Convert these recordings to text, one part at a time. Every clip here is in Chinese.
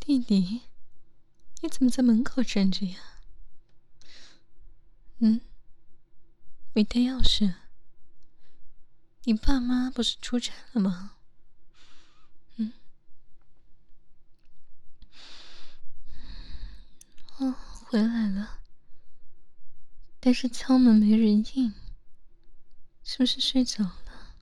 弟弟，你怎么在门口站着呀？没带钥匙？你爸妈不是出差了吗？哦，回来了，但是敲门没人应，是不是睡着了？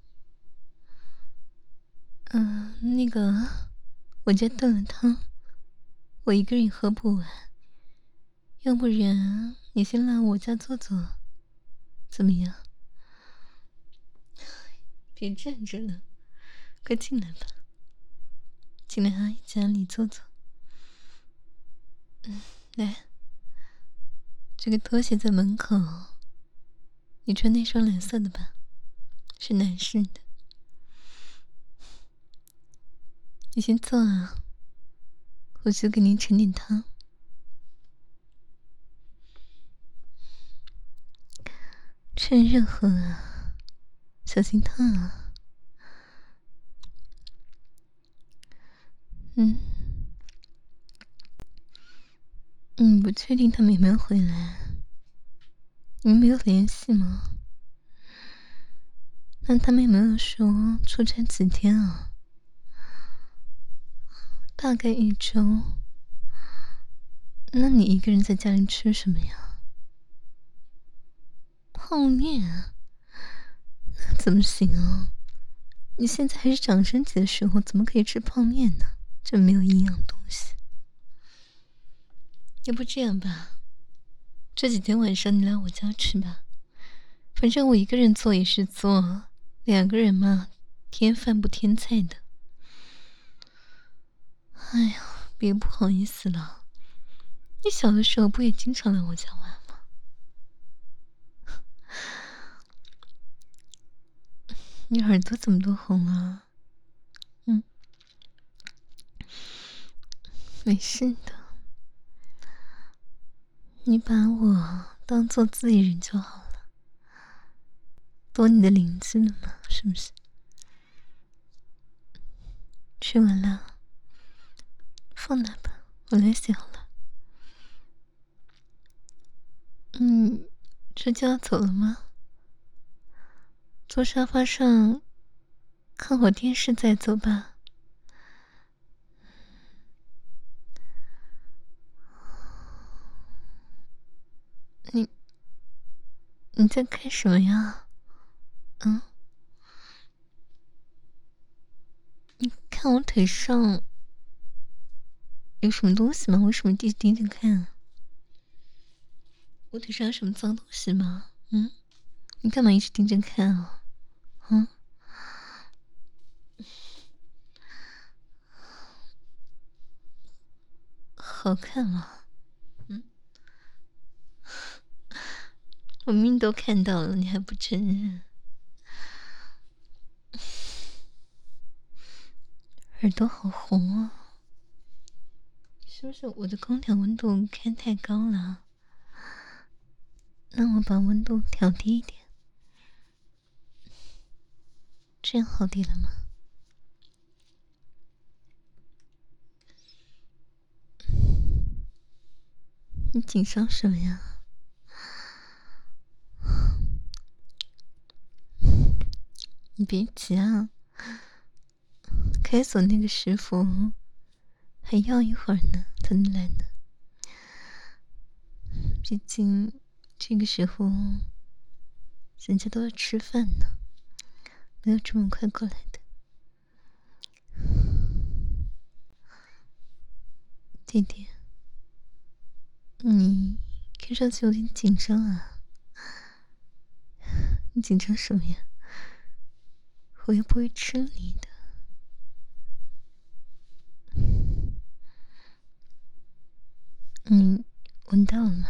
那个，我家炖了汤，我一个人喝不完，要不然你先来我家坐坐，怎么样？别站着了，快进来吧，进来阿姨家里坐坐。来，这个拖鞋在门口，你穿那双蓝色的吧，是男士的。你先坐啊，我去给您盛点汤。趁热喝啊，小心烫啊。你不确定他们有没有回来？你们没有联系吗？那他们有没有说出差几天啊？大概1周。那你一个人在家里吃什么呀？泡面啊？那怎么行啊？你现在还是长身体的时候，怎么可以吃泡面呢？这没有营养的东西。要不这样吧，这几天晚上你来我家吃吧，反正我一个人做也是做，2个人嘛，添饭不添菜的。哎呀，别不好意思了，你小的时候不也经常来我家玩吗？你耳朵怎么都红了？没事的，你把我当做自己人就好了，多你的邻居了嘛，是不是？吃完了，放那吧，我来洗好了。这就要走了吗？坐沙发上看会电视再走吧。你在看什么呀？你看我腿上有什么东西吗？为什么一直盯着看啊？我腿上有什么脏东西吗？你干嘛一直盯着看啊？好看吗？我明明都看到了，你还不承认？耳朵好红啊！是不是我的空调温度开太高了？那我把温度调低一点，这样好点了吗？你紧张什么呀？你别急啊，开锁那个师傅还要一会儿呢才能来呢。毕竟这个时候人家都要吃饭呢，没有这么快过来的。弟弟，你看上去有点紧张啊，你紧张什么呀？我又不会吃你的。你闻到了吗？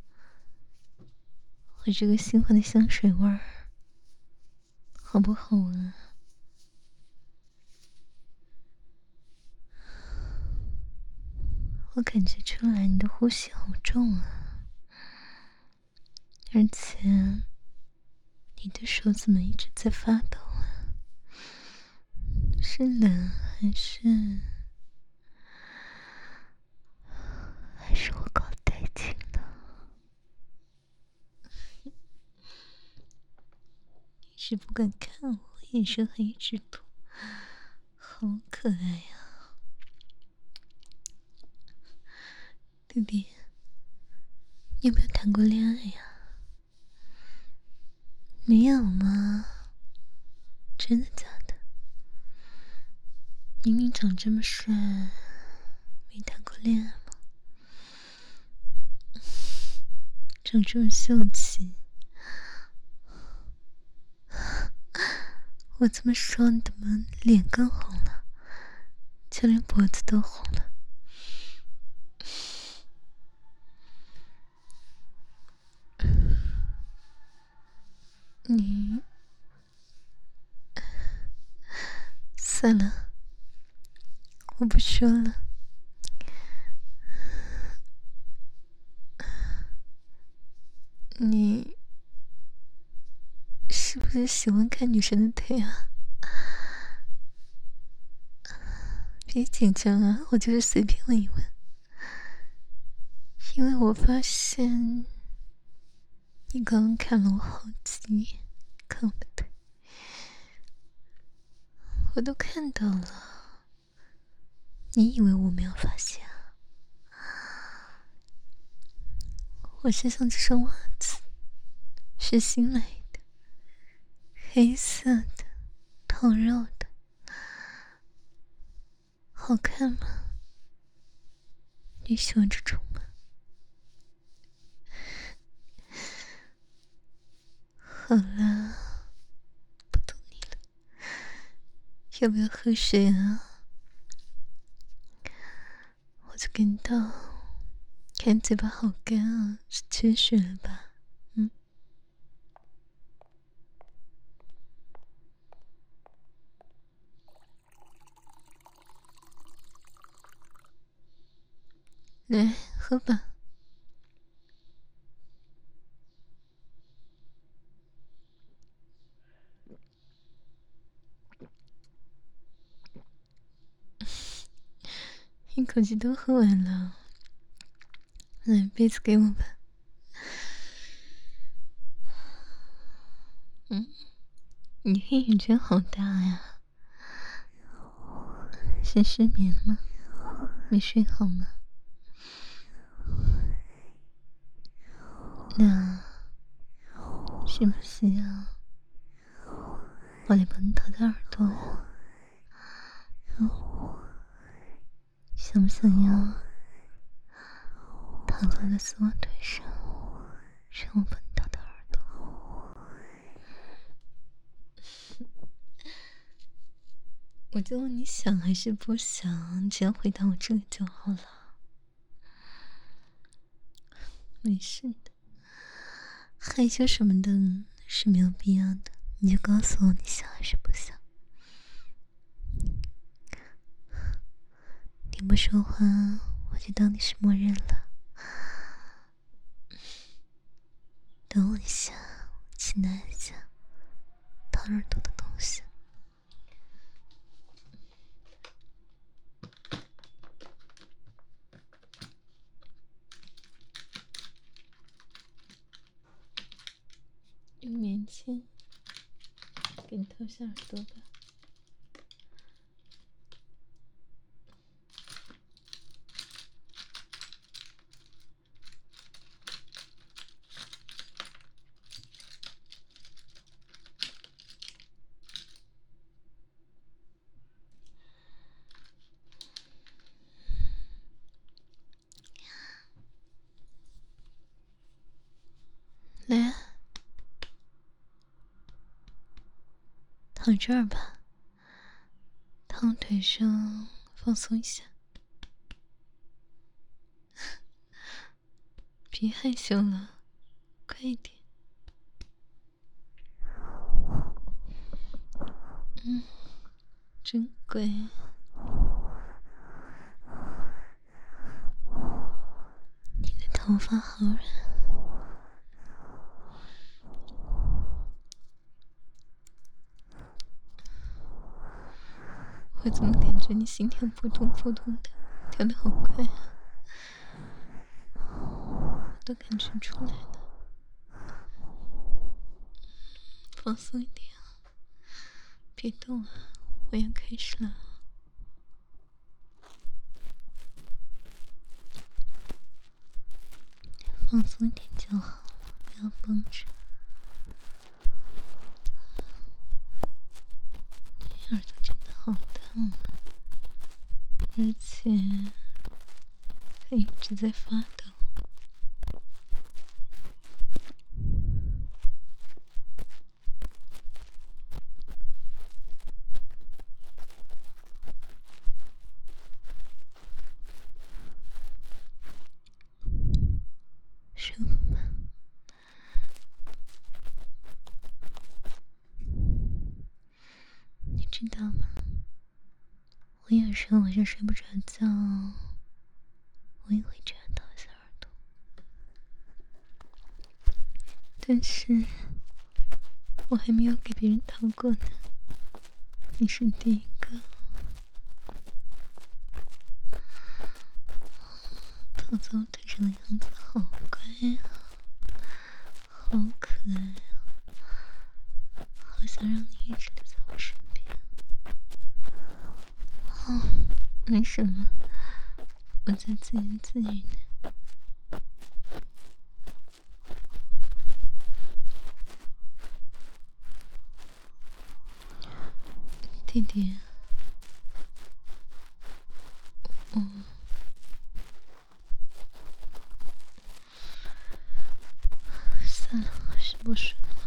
我这个新换的香水味儿好不好闻啊？我感觉出来你的呼吸好重啊，而且你的手怎么一直在发抖啊？是冷还是是不敢看我，眼神还一直躲，好可爱呀、弟弟，你有没有谈过恋爱呀？没有吗？真的假的？明明长这么帅，没谈过恋爱吗？长这么秀气，我这么说你怎么脸更红了，就连脖子都红了？你算了，我不说了。你是不是喜欢看女生的腿啊？别紧张啊，我就是随便问一问，因为我发现你刚刚看了我好几眼，看我的腿，我都看到了。你以为我没有发现啊？我身上这双袜子是新买的，黑色的，透肉的，好看吗？你喜欢这种吗？好了，不逗你了，要不要喝水啊？我去给你倒。看你嘴巴好干啊，是缺水了吧？嗯。来，喝吧。一口气都喝完了。来，杯子给我吧。嗯，你黑眼圈好大呀，是失眠了吗？没睡好吗？那是不是要我来帮你掏掏耳朵呀？嗯，想不想要躺在我的丝袜腿上，让我帮你掏掏耳朵？我就问你想还是不想，你只要回答我这个就好了。没事的，害羞什么的是没有必要的，你就告诉我你想还是不想。你不说话，我就当你是默认了。等我一下，我去拿一下掏耳朵的东西。用棉签给你掏下耳朵吧。来，躺这儿吧，躺腿上放松一下。别害羞了，快一点。嗯，真乖。你的头发好软。我怎么感觉你心跳扑通扑通的，跳得好快啊！我都感觉出来了。放松一点啊。 别动啊，我要开始了。放松一点就好，不要绷着。耳朵真的好烫啊，而且它一直在发抖。舒服吗？你知道吗？我有时候晚上睡不着觉，我也会这样掏一下耳朵。但是我还没有给别人掏过呢，你是第一个。躺在我腿上的样子好乖啊，好可爱啊，好想让你一直留在我身边。哦，没什么，我在自言自语呢。弟弟，算了，还是不说了。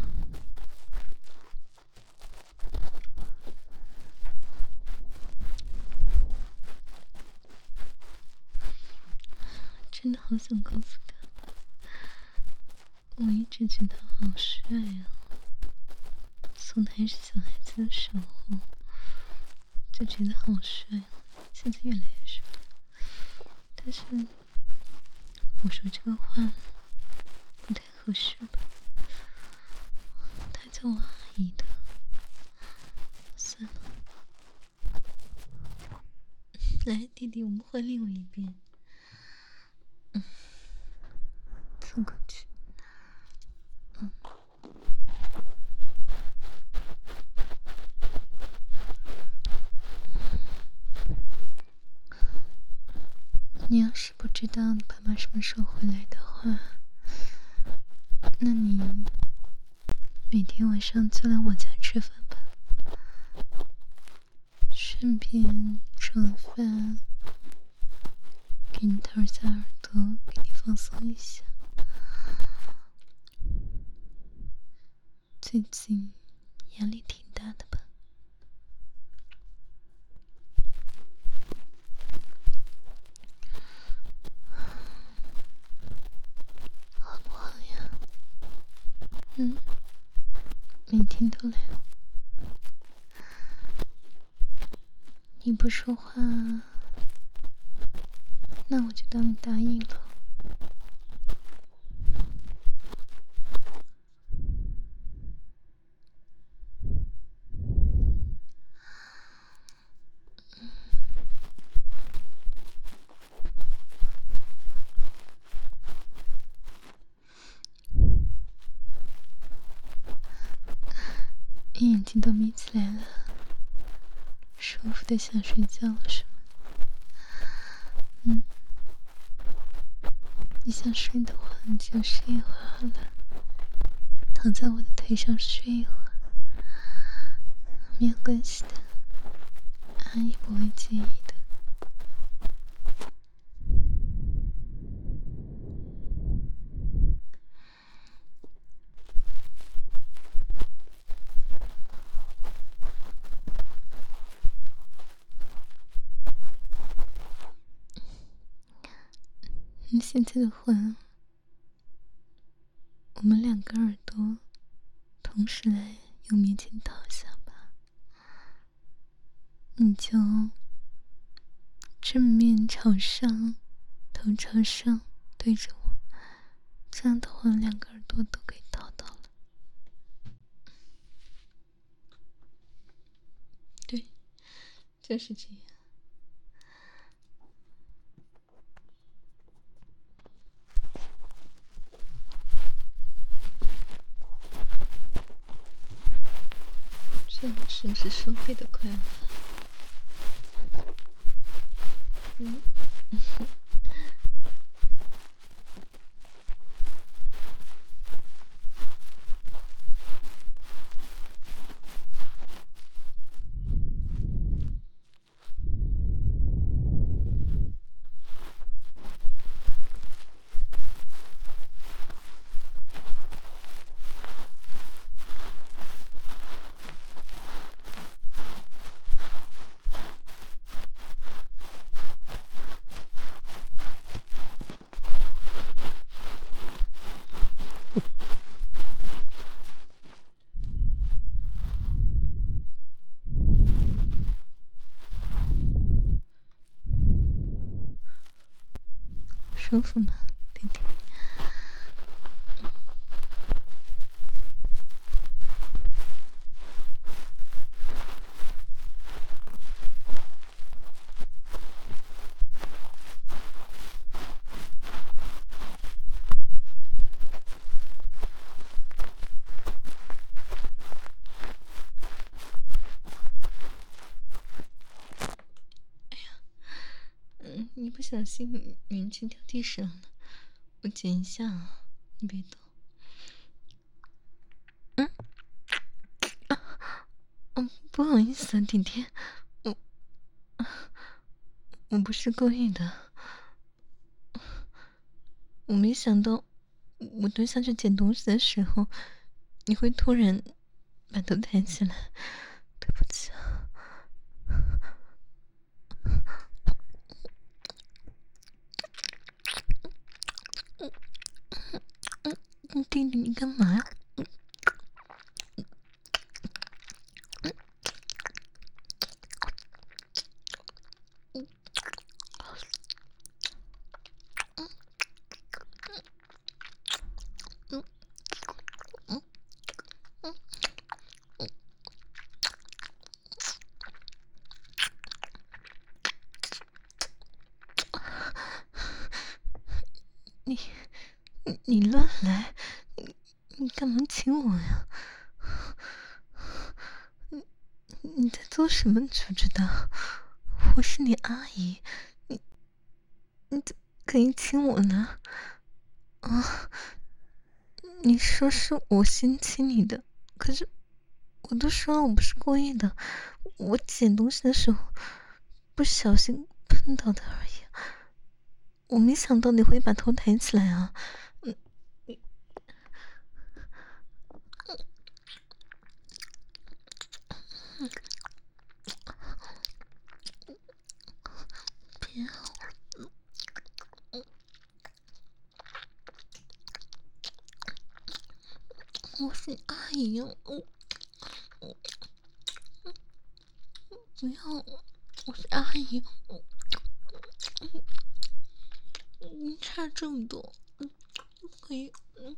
真的好想告诉他，我一直觉得好帅啊！从他还是小孩子的时候，就觉得好帅啊，现在越来越帅。但是我说这个话不太合适吧？他叫我阿姨的，算了。来，弟弟，我们换另外一边。凑过去。你要是不知道你爸妈什么时候回来的话，那你每天晚上就来我家吃饭吧，顺便吃完饭给你掏一下耳朵，给你放松一下。最近压力挺大的吧？好不好呀？每天都来。你不说话，那我就当你答应了。你眼睛都眯起来了，舒服的想睡觉了是吗？你想睡的话，你就睡一会儿好了，躺在我的腿上睡一会儿，没有关系的，阿姨不会介意的。你现在的话，我们两个耳朵同时来用棉签套一下吧。你就正面朝上，头朝上对着我，这样的话两个耳朵都可以套到了。对，就是这样。 是不是双倍的快乐？舒服吗，弟弟？你不小心眼睛掉地上了，我捡一下啊，你别动。不好意思啊，弟弟，我不是故意的，我没想到我蹲下去捡东西的时候，你会突然把头抬起来，对不起啊。弟弟，你干嘛呀？你乱来，你干嘛亲我呀？你在做什么？你知不知道？我是你阿姨，你怎么可以亲我呢？啊！你说是我先亲你的，可是我都说了我不是故意的，我捡东西的时候不小心碰到的而已。我没想到你会把头抬起来啊！别，我是阿姨哦，不要，我是阿姨，你差这么多，可以，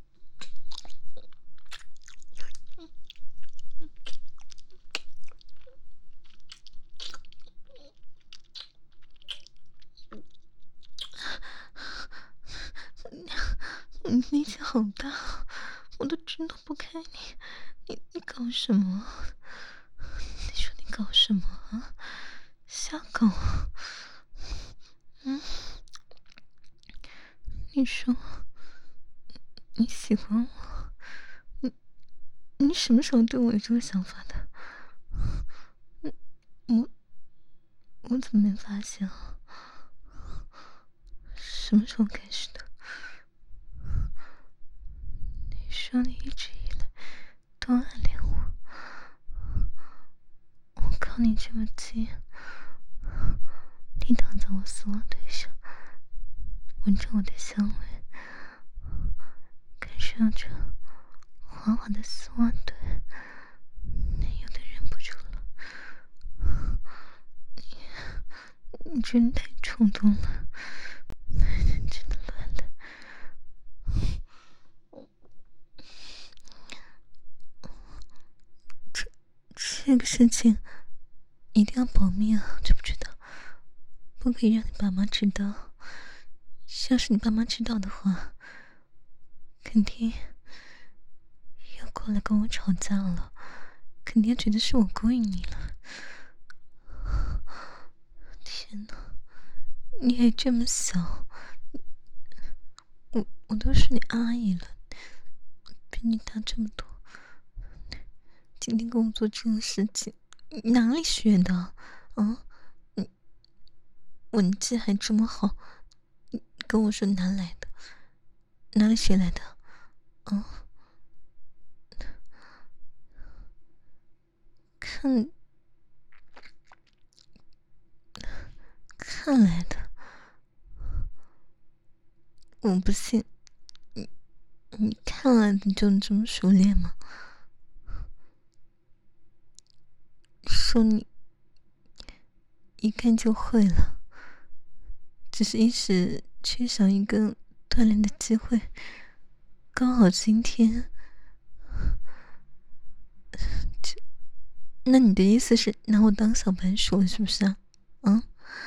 你力气好大，我都挣脱不开你，你搞什么？你说你搞什么啊？瞎搞！你说你喜欢我，你什么时候对我有这个想法的？我我怎么没发现啊？什么时候开始的？你说你一直以来都暗恋我，我靠你这么近，你躺在我丝袜腿上，闻着我的香味，感受着滑滑的丝袜腿，有点忍不住了。你真太冲动了，真的乱了。这个事情一定要保密啊，知不知道？不可以让你爸妈知道。要是你爸妈知道的话，肯定要过来跟我吵架了， 肯定觉得是我勾引你了。天哪，你还这么小，我都是你阿姨了，比你大这么多。今天跟我做这种事情，你哪里学的？啊，你文技还这么好，你跟我说哪来的？哪里学来的？啊，看看来的，我不信，你看来的就这么熟练吗？说你一看就会了，只是一时缺少一个锻炼的机会，刚好今天。那你的意思是拿我当小白鼠了，是不是啊？啊，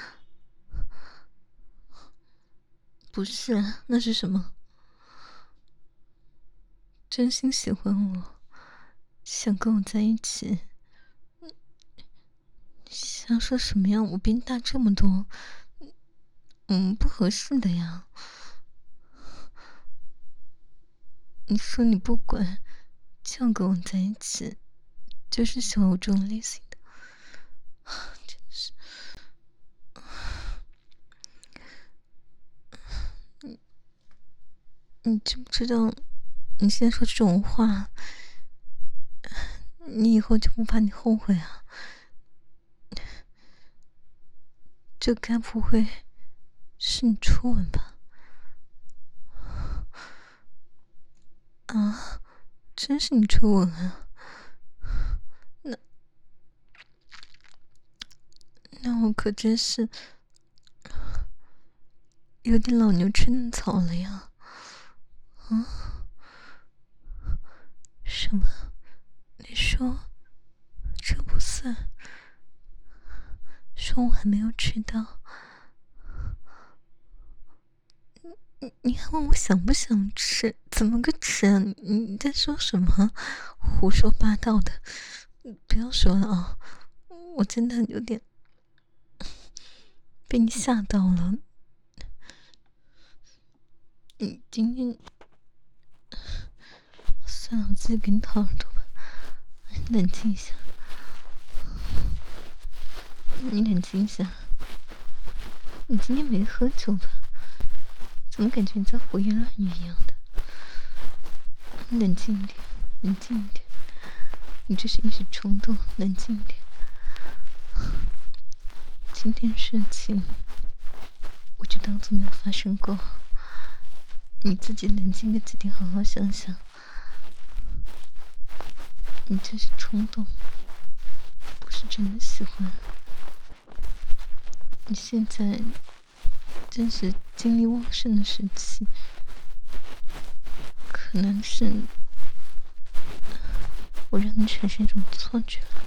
不是啊，那是什么？真心喜欢我，想跟我在一起，想说什么呀？我比你大这么多，不合适的呀。你说你不管，就要跟我在一起，就是喜欢我这种类型的，真是。你知不知道，你现在说这种话，你以后就不怕你后悔啊？这该不会是你初吻吧？啊，真是你初吻啊？那我可真是有点老牛吃嫩草了呀！啊，什么？你说这不算？说我还没有吃到？你还问我想不想吃？怎么个吃啊？你在说什么？胡说八道的！不要说了啊！我真的有点被你吓到了。你今天算了，我自己给你掏耳朵吧。你冷静一下，你冷静一下。你今天没喝酒吧？怎么感觉你在胡言乱语一样的？你冷静一点，冷静一点。你这是一时冲动，冷静一点。今天事情，我就当做没有发生过。你自己冷静个几天，好好想想。你这是冲动，不是真的喜欢。你现在正是精力旺盛的时期，可能是我让你产生一种错觉了。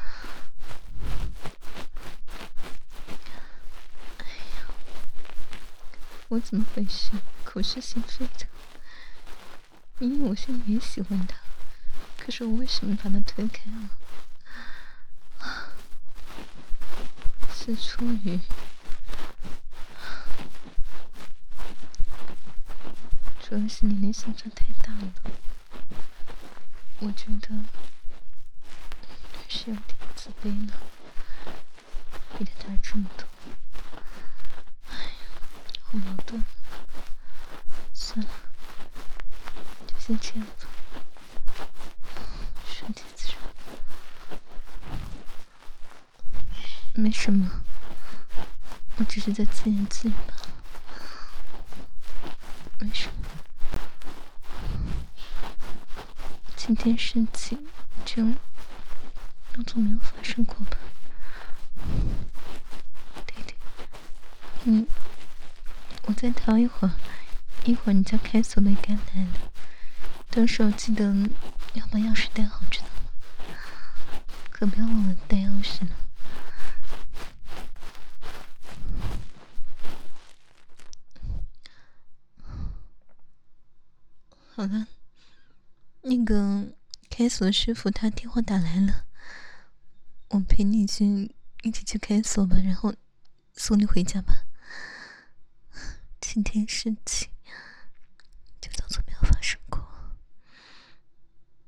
哎呀，我怎么回事？口是心非的。明明我心里也喜欢他，可是我为什么把他推开了？是出于主要是年龄相差太大了，我觉得还是有点自卑呢，比他大这么多。哎呀，好矛盾。算了，就先这样吧。顺其自然。没什么，我只是在自言自语吧。没什么。今天事情就当做没有发生过吧。对对，我再调一会儿，一会儿你家开锁的应该来了，到时候记得要把钥匙带好，知道吗？可不要忘了带钥匙了。好了，那个开锁师傅他电话打来了， 我陪你一起去开锁吧，然后送你回家吧。今天事情